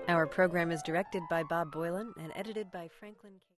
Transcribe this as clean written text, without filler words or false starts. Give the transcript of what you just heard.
Our program is directed by Bob Boylan and edited by Franklin K.